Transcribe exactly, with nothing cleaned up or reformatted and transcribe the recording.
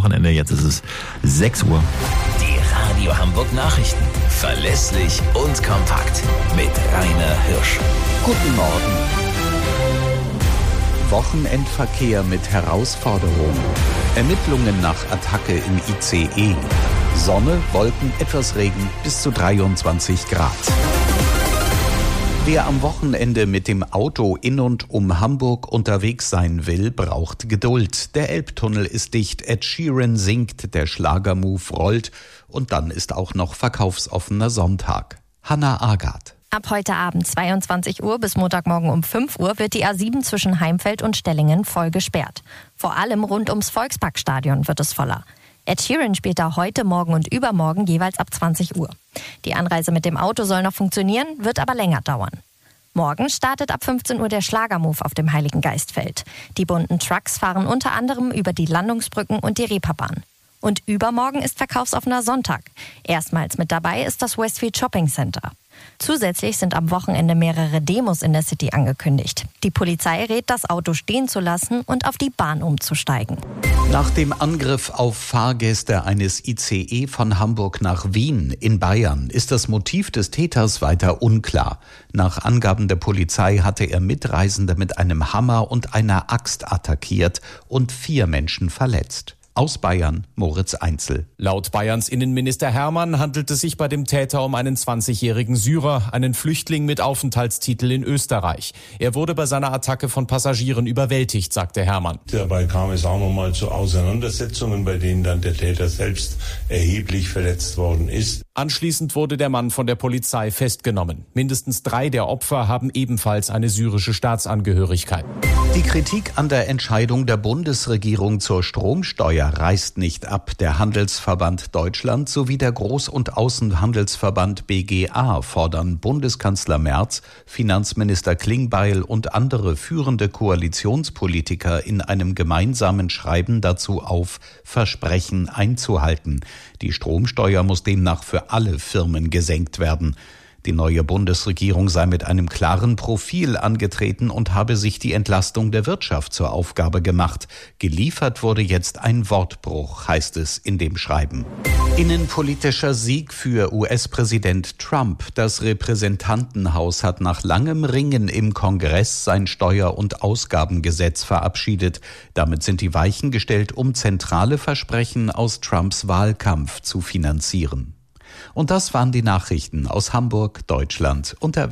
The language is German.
Wochenende. Jetzt ist es sechs Uhr. Die Radio Hamburg Nachrichten. Verlässlich und kompakt. Mit Rainer Hirsch. Guten Morgen. Wochenendverkehr mit Herausforderungen. Ermittlungen nach Attacke im I C E. Sonne, Wolken, etwas Regen bis zu dreiundzwanzig Grad. Wer am Wochenende mit dem Auto in und um Hamburg unterwegs sein will, braucht Geduld. Der Elbtunnel ist dicht, Ed Sheeran singt, der Schlagermove rollt und dann ist auch noch verkaufsoffener Sonntag. Hannah Agarth. Ab heute Abend zweiundzwanzig Uhr bis Montagmorgen um fünf Uhr wird die A sieben zwischen Heimfeld und Stellingen voll gesperrt. Vor allem rund ums Volksparkstadion wird es voller. Ed Sheeran spielt da heute, morgen und übermorgen jeweils ab zwanzig Uhr. Die Anreise mit dem Auto soll noch funktionieren, wird aber länger dauern. Morgen startet ab fünfzehn Uhr der Schlagermove auf dem Heiligen Geistfeld. Die bunten Trucks fahren unter anderem über die Landungsbrücken und die Reeperbahn. Und übermorgen ist verkaufsoffener Sonntag. Erstmals mit dabei ist das Westfield Shopping Center. Zusätzlich sind am Wochenende mehrere Demos in der City angekündigt. Die Polizei rät, das Auto stehen zu lassen und auf die Bahn umzusteigen. Nach dem Angriff auf Fahrgäste eines I C E von Hamburg nach Wien in Bayern ist das Motiv des Täters weiter unklar. Nach Angaben der Polizei hatte er Mitreisende mit einem Hammer und einer Axt attackiert und vier Menschen verletzt. Aus Bayern, Moritz Einzel. Laut Bayerns Innenminister Hermann handelt es sich bei dem Täter um einen zwanzigjährigen Syrer, einen Flüchtling mit Aufenthaltstitel in Österreich. Er wurde bei seiner Attacke von Passagieren überwältigt, sagte Hermann. Dabei kam es auch nochmal zu Auseinandersetzungen, bei denen dann der Täter selbst erheblich verletzt worden ist. Anschließend wurde der Mann von der Polizei festgenommen. Mindestens drei der Opfer haben ebenfalls eine syrische Staatsangehörigkeit. Die Kritik an der Entscheidung der Bundesregierung zur Stromsteuer reißt nicht ab. Der Handelsverband Deutschland sowie der Groß- und Außenhandelsverband B G A fordern Bundeskanzler Merz, Finanzminister Klingbeil und andere führende Koalitionspolitiker in einem gemeinsamen Schreiben dazu auf, Versprechen einzuhalten. Die Stromsteuer muss demnach für alle Firmen gesenkt werden. Die neue Bundesregierung sei mit einem klaren Profil angetreten und habe sich die Entlastung der Wirtschaft zur Aufgabe gemacht. Geliefert wurde jetzt ein Wortbruch, heißt es in dem Schreiben. Innenpolitischer Sieg für U S-Präsident Trump. Das Repräsentantenhaus hat nach langem Ringen im Kongress sein Steuer- und Ausgabengesetz verabschiedet. Damit sind die Weichen gestellt, um zentrale Versprechen aus Trumps Wahlkampf zu finanzieren. Und das waren die Nachrichten aus Hamburg, Deutschland und der Welt.